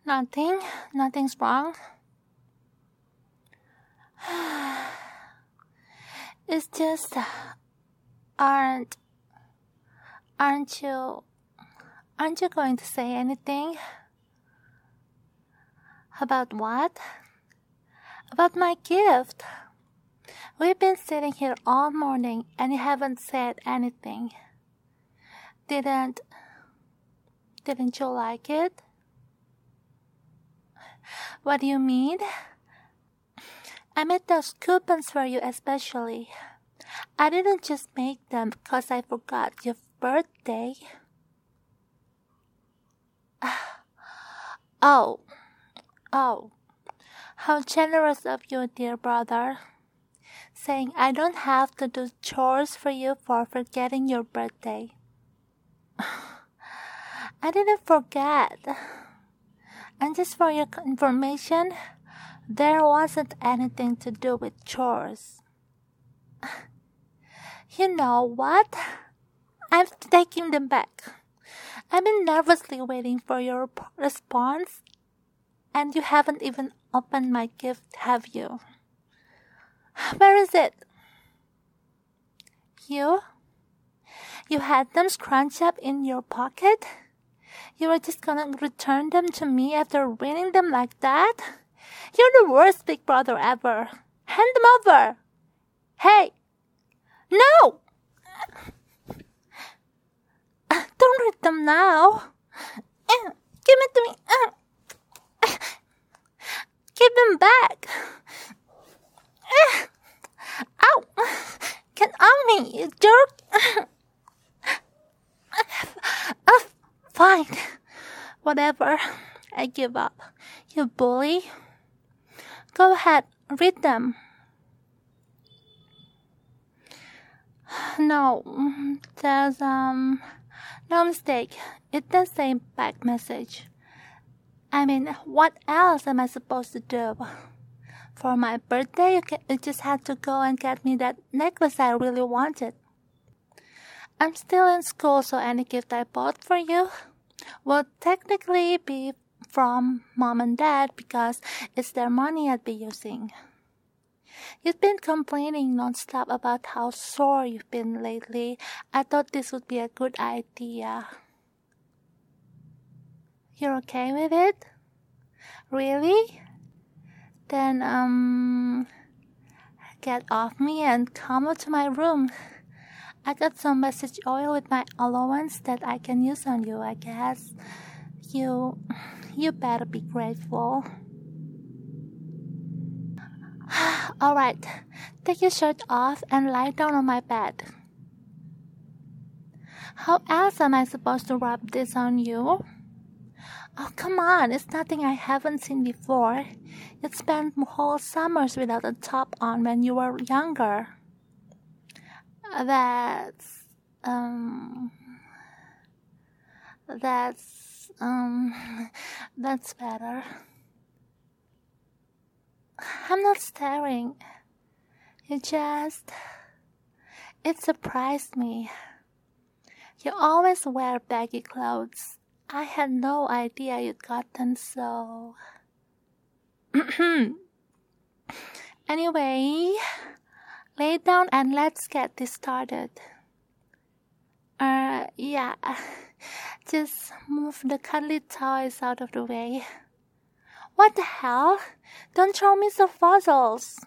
Nothing. Nothing's wrong. It's just, aren't, aren't you, aren't you going to say anything? About what? About my gift. We've been sitting here all morning and you haven't said anything. Didn't you like it? What do you mean? I made those coupons for you especially. I didn't just make them because I forgot your birthday. Oh, how generous of you, dear brother. Saying I don't have to do chores for you for forgetting your birthday. I didn't forget. And just for your information, there wasn't anything to do with chores. You know what? I'm taking them back. I've been nervously waiting for your response, and you haven't even opened my gift, have you? Where is it? You had them scrunched up in your pocket? You were just gonna return them to me after reading them like that? You're the worst big brother ever. Hand them over. Hey! No! Don't read them now. Give it to me. Give them back. Ow! Get on me, you jerk. Fine. Whatever. I give up. You bully. Go ahead, read them. No, there's, no mistake. It does say back message. I mean, what else am I supposed to do? For my birthday, you just had to go and get me that necklace I really wanted. I'm still in school, so any gift I bought for you will technically be from Mom and Dad because it's their money I'd be using. You've been complaining nonstop about how sore you've been lately. I thought this would be a good idea. You're okay with it? Really? Then, get off me and come up to my room. I got some message oil with my allowance that I can use on you, I guess. You better be grateful. Alright, take your shirt off and lie down on my bed. How else am I supposed to rub this on you? Oh, come on, it's nothing I haven't seen before. You'd spent whole summers without a top on when you were younger. That's better. I'm not staring. It surprised me. You always wear baggy clothes. I had no idea you'd gotten so... Anyway, lay down and let's get this started. Yeah. Just move the cuddly toys out of the way. What the hell? Don't throw me some fossils.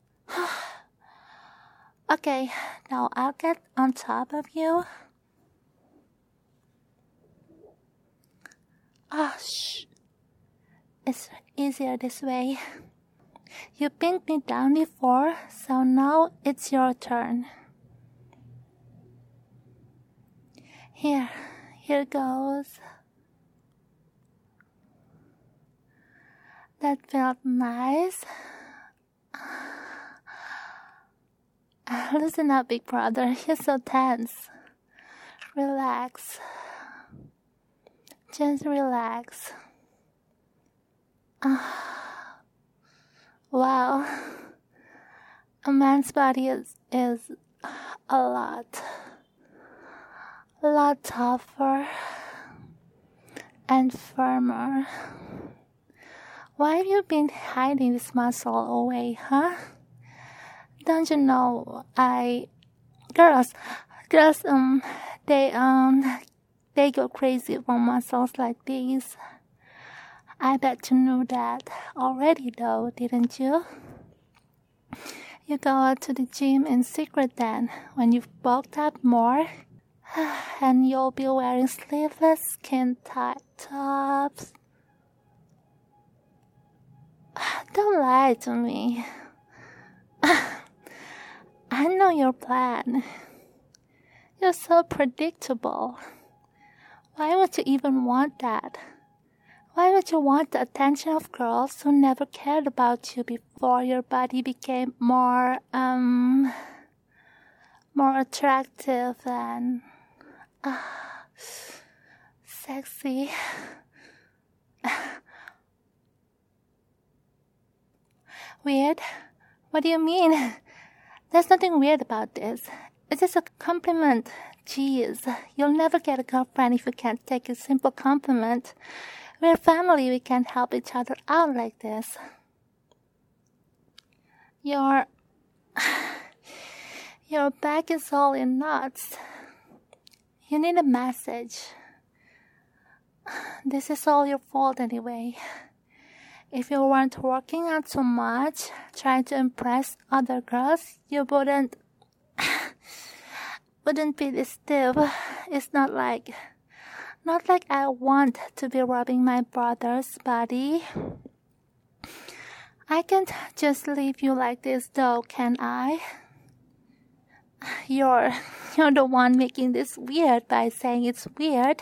Okay, now I'll get on top of you. Shh. It's easier this way. You pinned me down before, so now it's your turn. Here goes. That felt nice. Listen up, big brother. You're so tense. Relax. Just relax. Wow. A man's body is a lot tougher and firmer. Why have you been hiding this muscle away, huh? Don't you know girls, they, they go crazy for muscles like these. I bet you knew that already though, didn't you? You go out to the gym in secret then, when you've bulked up more, and you'll be wearing sleeveless skin-tight tops. Don't lie to me. I know your plan. You're so predictable. Why would you even want that? Why would you want the attention of girls who never cared about you before your body became more attractive and sexy? Weird? What do you mean? There's nothing weird about this. It's just a compliment. Jeez, you'll never get a girlfriend if you can't take a simple compliment. We're family, we can't help each other out like this. Your back is all in knots. You need a massage. This is all your fault anyway. If you weren't working out so much, trying to impress other girls, you wouldn't be this stiff. It's not like I want to be rubbing my brother's body. I can't just leave you like this though, can I? You're the one making this weird by saying it's weird.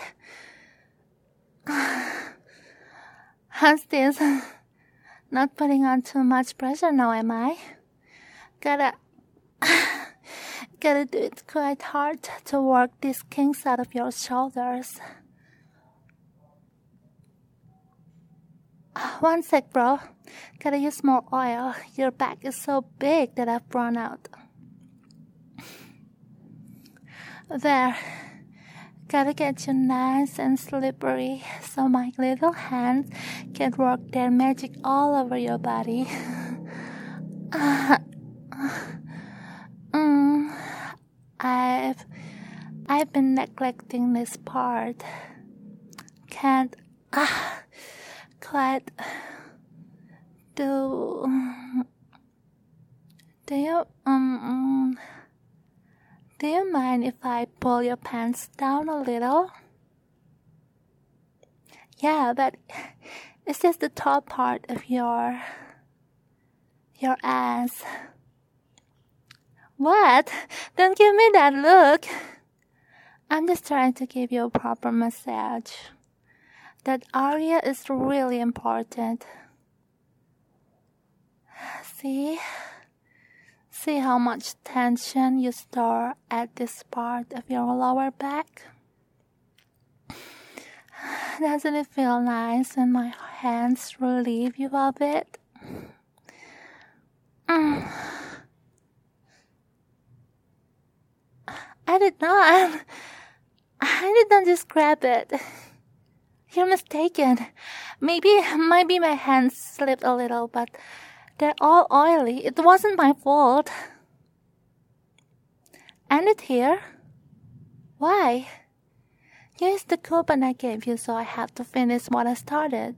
How's this? Not putting on too much pressure now, am I? Gotta do it quite hard to work these kinks out of your shoulders. One sec, bro. Gotta use more oil. Your back is so big that I've run out. There. Gotta get you nice and slippery so my little hands can work their magic all over your body. I've been neglecting this part. Can't quite do you mind if I pull your pants down a little? Yeah, but it's just the top part of your ass. What? Don't give me that look. I'm just trying to give you a proper massage. That area is really important. See how much tension you store at this part of your lower back? Doesn't it feel nice when my hands relieve you of it? I did not just grab it. You're mistaken. Maybe my hands slipped a little, but they're all oily. It wasn't my fault. End it here? Why? You used the coupon I gave you, so I have to finish what I started.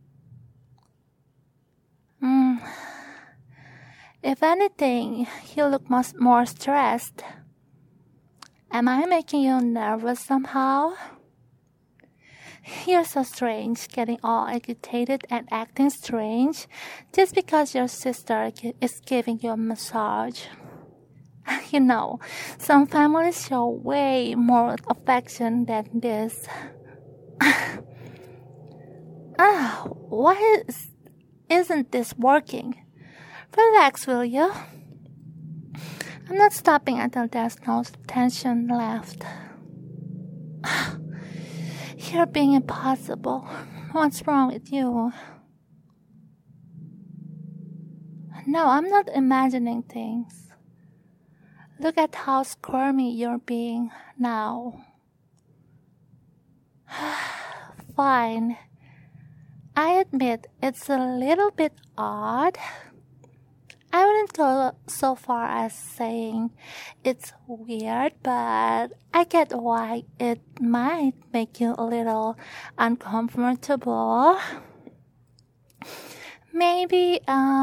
If anything, you look much more stressed. Am I making you nervous somehow? You're so strange, getting all agitated and acting strange just because your sister is giving you a massage. You know, some families show way more affection than this. Why isn't this working? Relax, will you? I'm not stopping until there's no tension left. You're being impossible. What's wrong with you? No, I'm not imagining things. Look at how squirmy you're being now. Fine. I admit it's a little bit odd. I wouldn't go so far as saying it's weird, but I get why it might make you a little uncomfortable. Maybe,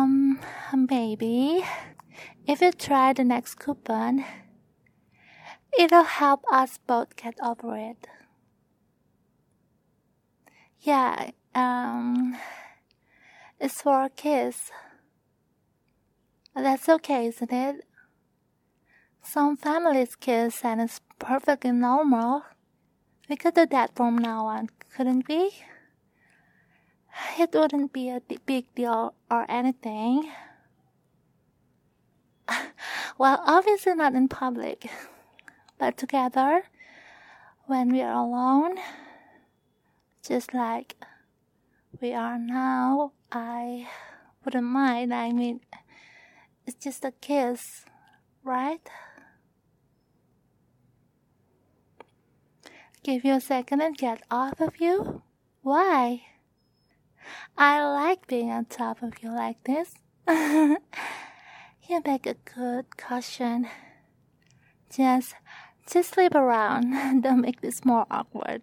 if you try the next coupon, it'll help us both get over it. Yeah, it's for a kiss. That's okay, isn't it? Some families kiss and it's perfectly normal. We could do that from now on, couldn't we? It wouldn't be a big deal or anything. Well, obviously not in public, but together, when we are alone, just like we are now, I wouldn't mind. I mean, it's just a kiss, right? Give you a second and get off of you? Why? I like being on top of you like this. You make a good cushion. Just sleep around. Don't make this more awkward.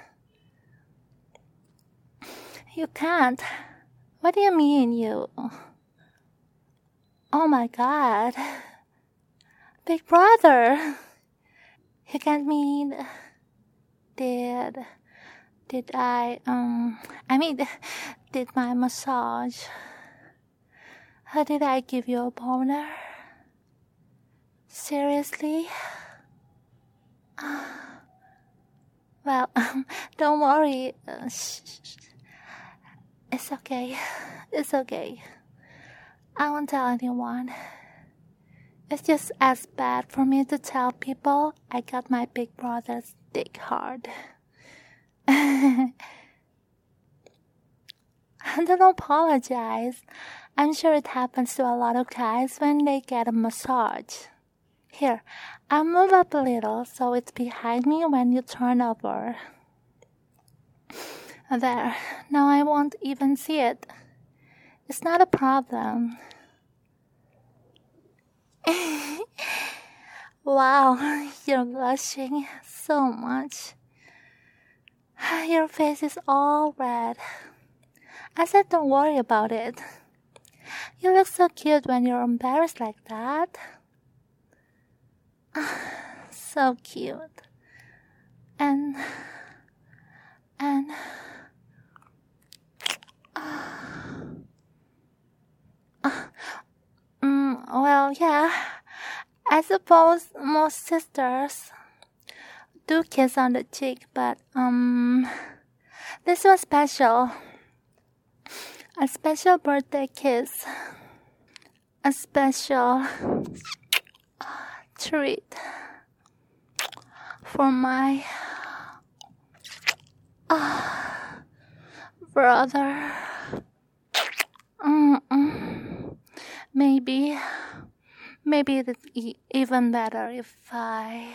You can't. What do you mean, you? Oh my God. Big brother. You can't mean... Did my massage... Did I give you a boner? Seriously? Well, don't worry. It's okay. It's okay. I won't tell anyone. It's just as bad for me to tell people I got my big brother's dick hard. Don't apologize. I'm sure it happens to a lot of guys when they get a massage. Here, I'll move up a little so it's behind me when you turn over. There, now I won't even see it. It's not a problem. Wow, you're blushing so much. Your face is all red. I said don't worry about it. You look so cute when you're embarrassed like that. So cute. And well, yeah, I suppose most sisters do kiss on the cheek, but this was special. A special birthday kiss. A special treat for my brother. Maybe it's even better if I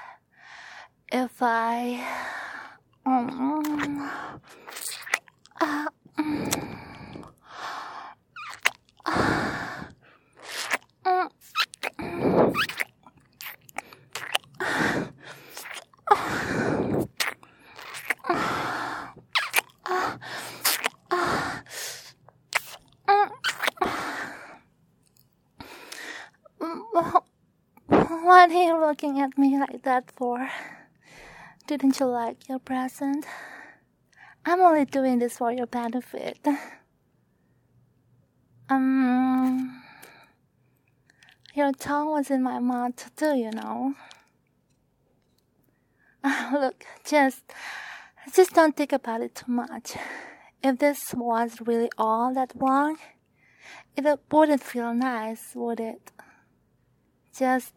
What are you looking at me like that for? Didn't you like your present? I'm only doing this for your benefit. Your tongue was in my mouth too, you know. Look, just don't think about it too much. If this was really all that wrong, it wouldn't feel nice, would it? Just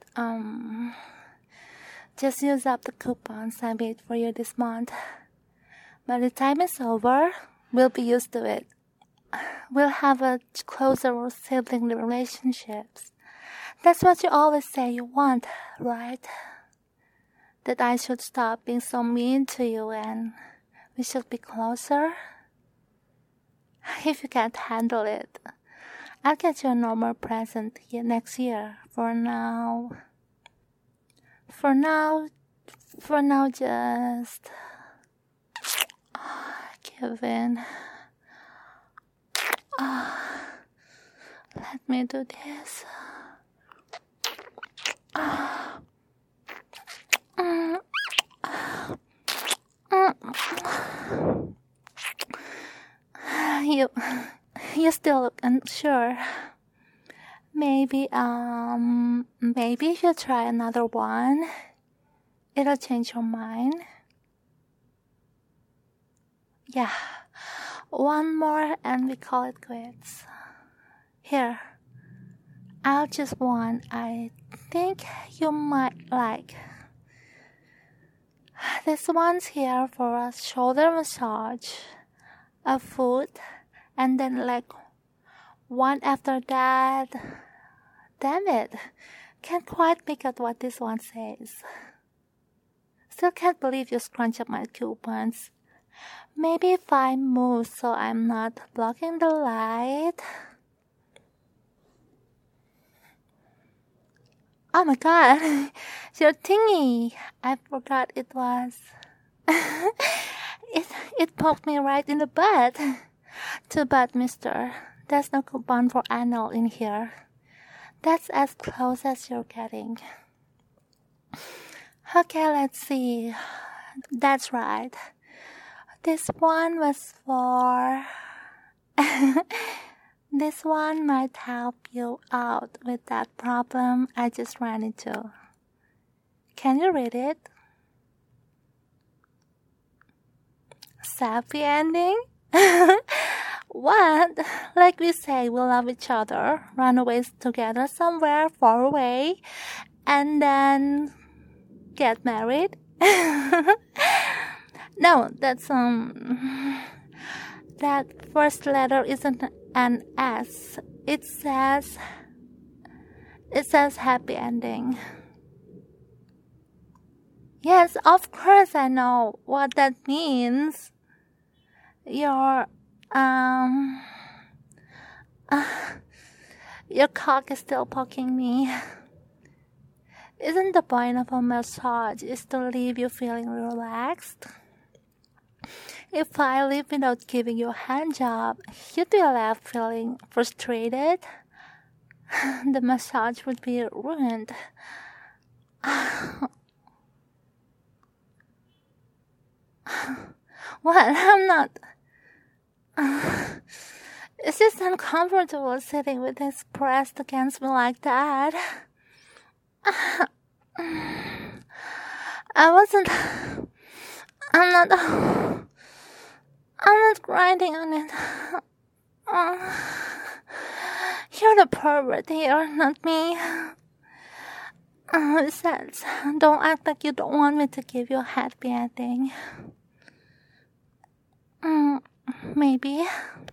use up the coupons I made for you this month. By the time it's over, we'll be used to it. We'll have a closer sibling relationships. That's what you always say you want, right? That I should stop being so mean to you and we should be closer. If you can't handle it, I'll get you a normal present here next year. For now, just Kevin. Let me do this. You still look unsure. Maybe if you try another one, it'll change your mind. Yeah, one more and we call it quits. Here, I'll choose one I think you might like. This one's here for a shoulder massage, a foot, and then like one after that. Damn it, can't quite make out what this one says. Still can't believe you scrunch up my coupons. Maybe if I move so I'm not blocking the light. Oh my god, your thingy. I forgot it was. It poked me right in the butt. Too bad, mister. There's no coupon for anal in here. That's as close as you're getting. Okay, let's see. That's right. This one was for... This one might help you out with that problem I just ran into. Can you read it? Happy ending? What? Like we say we love each other, run away together somewhere far away, and then get married? No, that's that first letter isn't an S. It says happy ending. Yes, of course I know what that means. Your cock is still poking me. Isn't the point of a massage is to leave you feeling relaxed? If I leave without giving you a hand job, you'd be left feeling frustrated. The massage would be ruined. What? I'm not... It's just uncomfortable sitting with his pressed against me like that. I'm not grinding on it. You're the pervert here, not me. Besides, don't act like you don't want me to give you a happy ending. Maybe.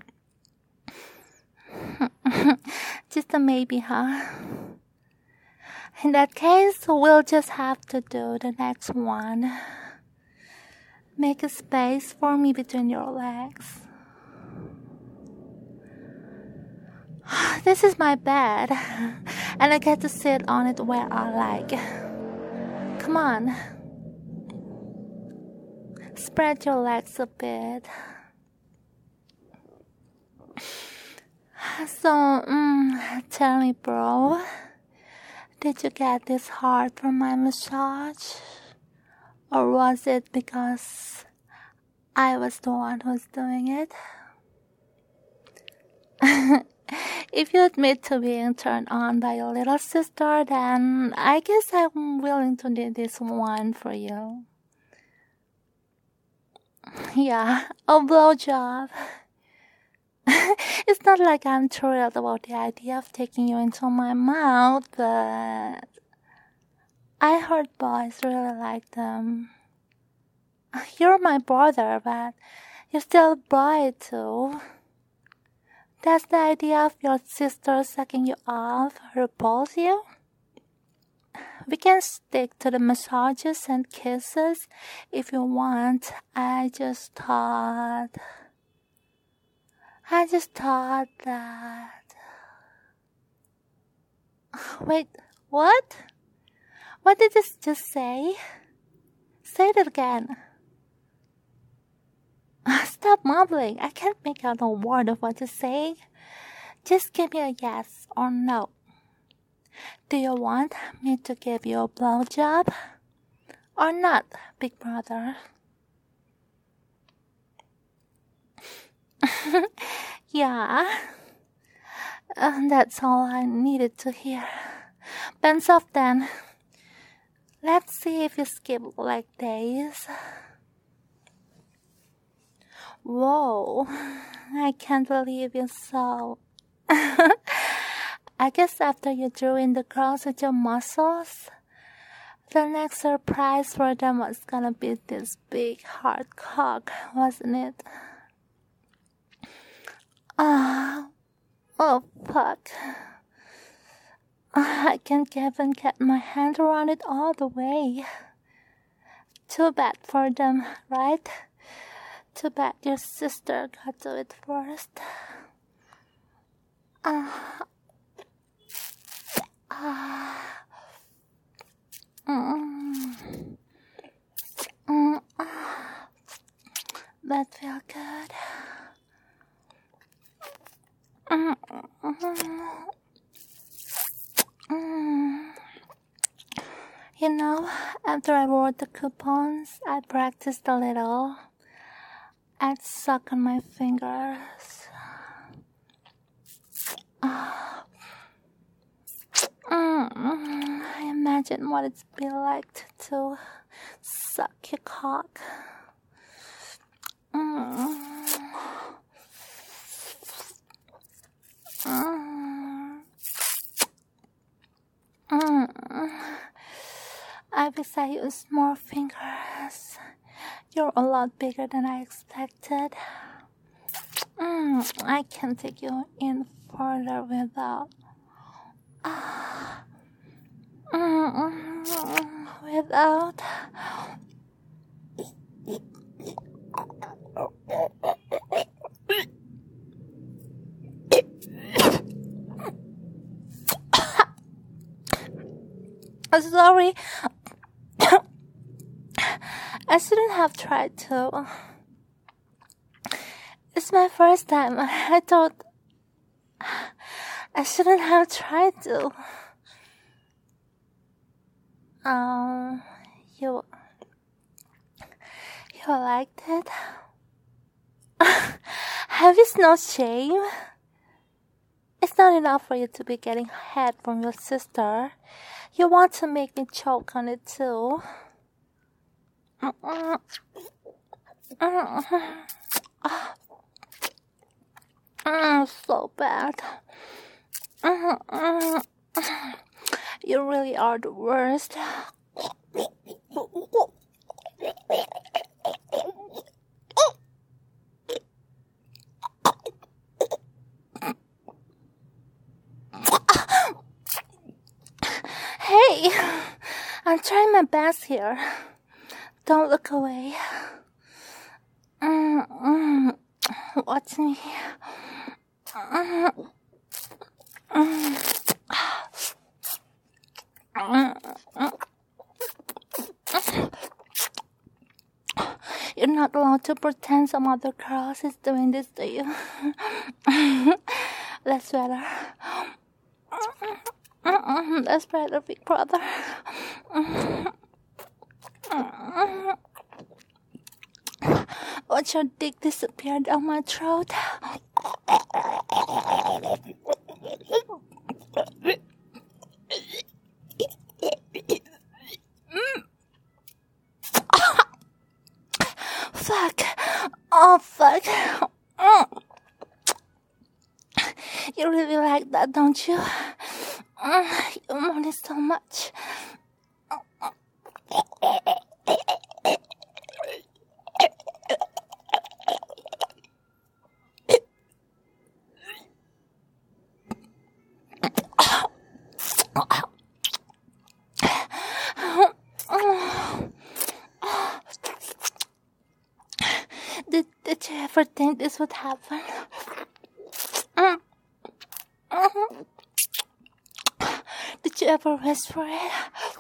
Just a maybe, huh? In that case, we'll just have to do the next one. Make a space for me between your legs. This is my bed, and I get to sit on it where I like. Come on. Spread your legs a bit. So, tell me, bro, did you get this hard from my massage? Or was it because I was the one who's doing it? If you admit to being turned on by your little sister, then I guess I'm willing to do this one for you. Yeah, a blowjob. It's not like I'm thrilled about the idea of taking you into my mouth, but I heard boys really like them. You're my brother, but you're still a boy too. Does the idea of your sister sucking you off repulse you? We can stick to the massages and kisses if you want. I just thought... I just thought that. Wait, what? What did you just say? Say it again. Stop mumbling. I can't make out a word of what you're saying. Just give me a yes or no. Do you want me to give you a blowjob? Or not, big brother? Yeah. That's all I needed to hear. Pants off then. Let's see if you skip leg days. Whoa, I can't believe you so. I guess after you drew in the girls with your muscles, the next surprise for them was gonna be this big hard cock, wasn't it? Oh fuck. I can't even get my hand around it all the way. Too bad for them, right? Too bad your sister got to it first. That felt good. You know, after I wrote the coupons, I practiced a little. I'd suck on my fingers. I imagine what it's been like to suck your cock. I wish I used more fingers. You're a lot bigger than I expected. I can take you in further without. Without. Sorry. I shouldn't have tried to. It's my first time. I thought I shouldn't have tried to. You liked it? Have you no shame? It's not enough for you to be getting head from your sister. You want to make me choke on it too. So bad. You really are the worst. Hey, I'm trying my best here. Don't look away. Watch me. You're not allowed to pretend some other girl is doing this to you. That's better. That's better, big brother. Watch your dick disappear down my throat. Fuck. Oh, fuck. You really like that, don't you? You want it so much. Did you ever think this would happen? Did you ever wish for it?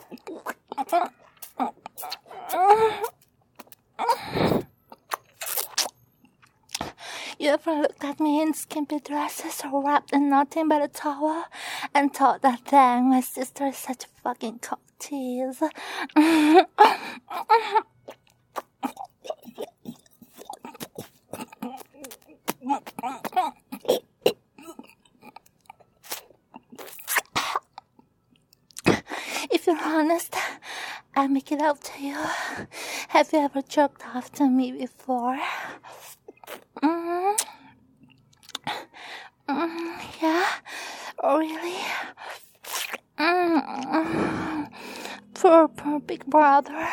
You ever looked at me in skimpy dresses or wrapped in nothing but a towel and thought that, dang, my sister is such a fucking cock tease? If you're honest, I'll make it up to you. Have you ever jerked off to me before? Yeah? Really? Poor big brother.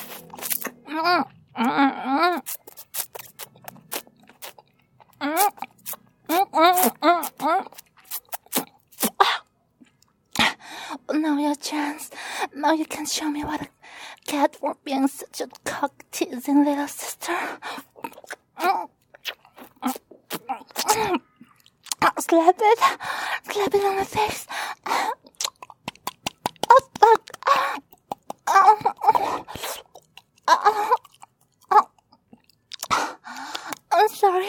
Now your chance. Now you can show me what a cat for being such a cock-teasing little sister. Slap it on my face. Oh, fuck. I'm sorry.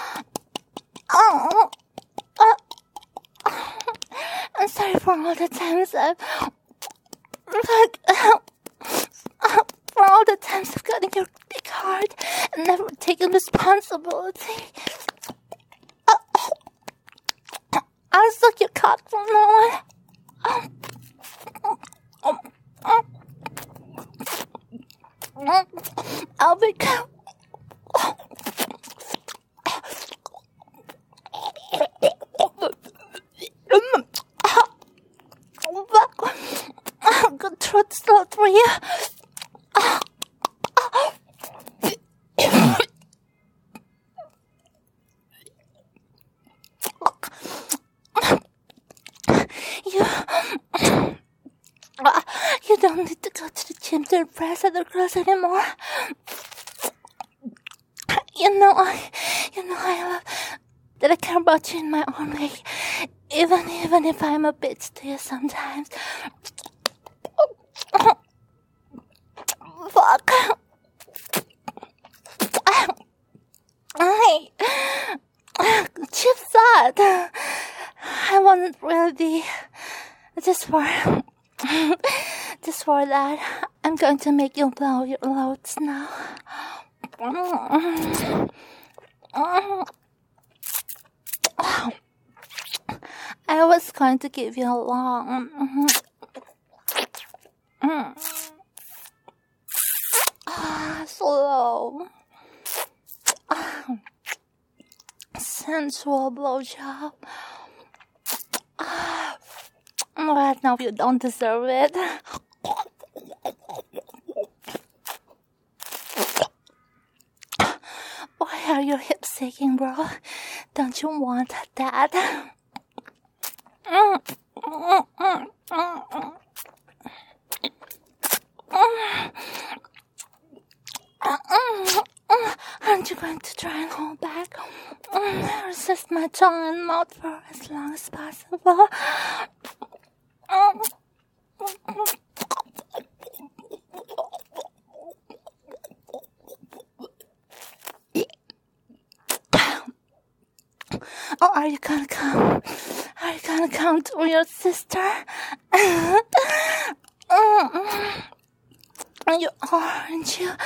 I'm sorry for all the times for all the times I've gotten your big heart and never taken responsibility. I'll suck your cock from now on. I'll be good throat slot for you. You don't need to go to the gym to impress other girls anymore. You know I love that I care about you in my own way, even if I'm a bitch to you sometimes. Fuck. Chip that. I wasn't really just for that. I'm going to make you blow your loads now. I was going to give you a long slow sensual blowjob. But now you don't deserve it. Why are your hips shaking, bro? Don't you want that? Aren't you going to try and hold back? Resist my tongue and mouth for as long as possible. Or are you gonna come? Are you gonna come to your sister? You are, aren't you?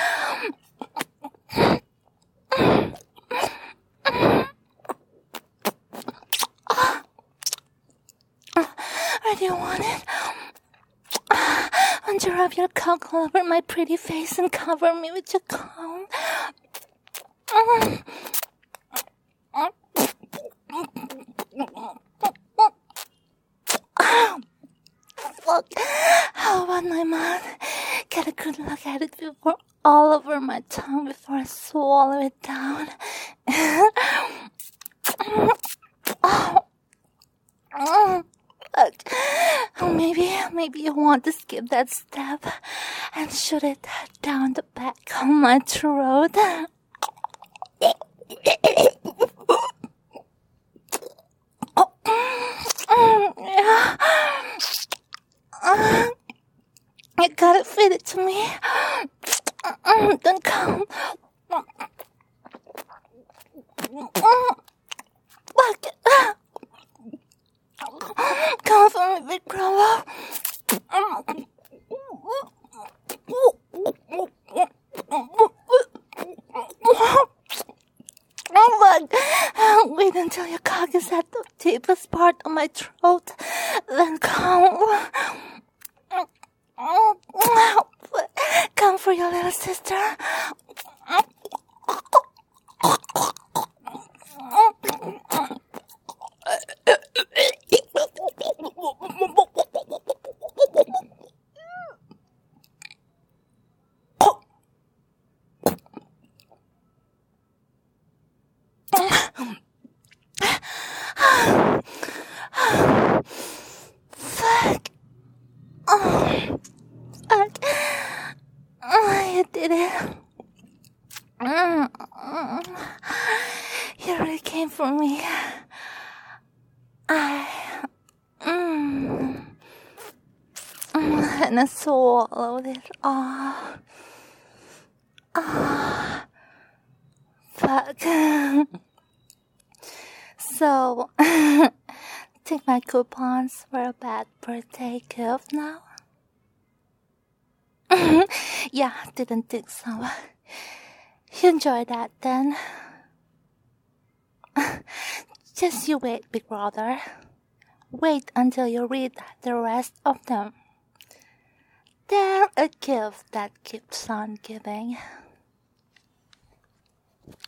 Where do you want it? Won't you rub your cock all over my pretty face and cover me with your comb? Fuck. How about my mouth? Get a good look at it before all over my tongue before I swallow it down. Maybe you want to skip that step and shoot it down the back of my throat. You gotta feed it to me. Don't come. Come for me, big brother. Wait until your cock is at the deepest part of my throat, then come. Come for your little sister. Fuck. Fuck. You did it. You really came for me. And I swallowed it. Fuck. So, take my coupons for a bad birthday gift now? Yeah, didn't think so. You enjoy that then? Just you wait, big brother. Wait until you read the rest of them. They're a gift that keeps on giving.